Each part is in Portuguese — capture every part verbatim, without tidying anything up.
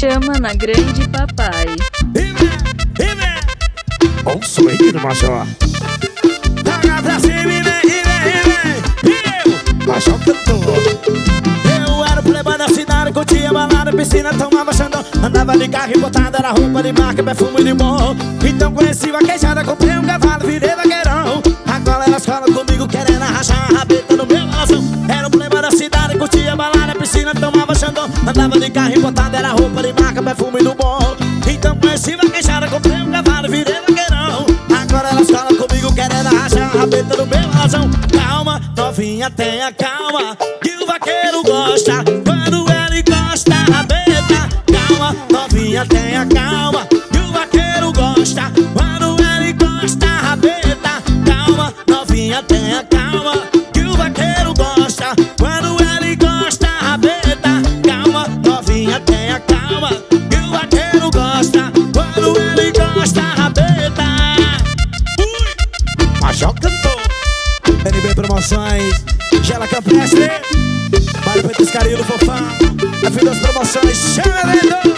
chama na grande papai. Olha o swing do Major. Toca pra cima e vem, e vem, e vem. E eu, Major cantor. eu era o playboy da cidade, curtia balada, piscina, tomava xandão. Andava de carro importado, era roupa de marca, perfume de bom. Então conheci vaquejada, comprei um cavalo, virei vaqueirão. Agora elas falam comigo querendo arrachar a rabeta no meu balazão. Era o playboy da cidade, curtia balada, piscina, tomava xandão. Andava de carro importado, era roupa de marca, perfume do bom. Então conheci vaquejada, comprei um cavalo, virei vaqueirão. Agora elas falam comigo querendo arrachar a rabeta no meu balazão. Calma, novinha, tenha calma, que o vaqueiro gosta quando ele encosta a rabeta. Calma, novinha, tenha calma, que o vaqueiro gosta quando ele encosta a rabeta. Calma, novinha, tenha calma, que o vaqueiro gosta quando ele encosta a rabeta. Calma, novinha, tenha calma, que o vaqueiro gosta quando ele encosta a rabeta. Major cantor. N B Promoções, Gela Campestre, Mário Petiscaria do Fofão, a fim das promoções, chama vendo.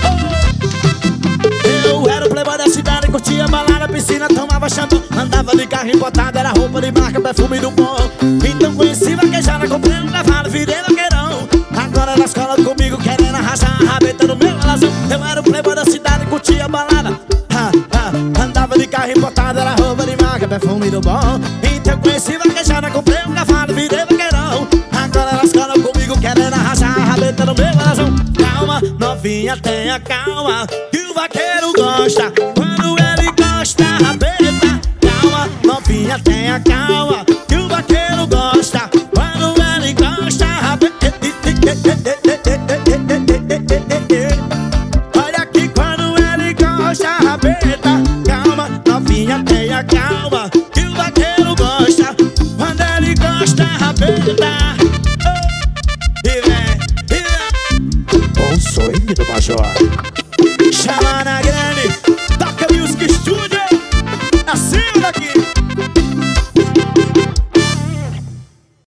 Eu era o playboy da cidade, curtia balada, piscina, tomava xandão. Andava de carro importado, era roupa de marca, perfume do bom. Então conheci vaquejada, comprei um cavalo, virei vaqueirão. Agora elas colam comigo querendo arrasar a rabeta no meu balazão. Eu era o playboy da cidade, curtia balada, ha, ha. Andava de carro importado, era roupa de marca, perfume do bom. Então conheci vaquejada, comprei um cavalo, virei vaqueirão. Agora elas colam comigo querendo arrasar a rabeta no meu balazão. Calma, novinha, tenha calma, que o vaqueiro gosta quando ele encosta a rabeta. Calma, novinha, tenha calma, que o vaqueiro gosta quando ele encosta a rabeta. Olha aqui quando ele encosta a rabeta. Calma, novinha, tenha calma, que o vaqueiro gosta quando ele encosta a rabeta. Olha o swing do Major.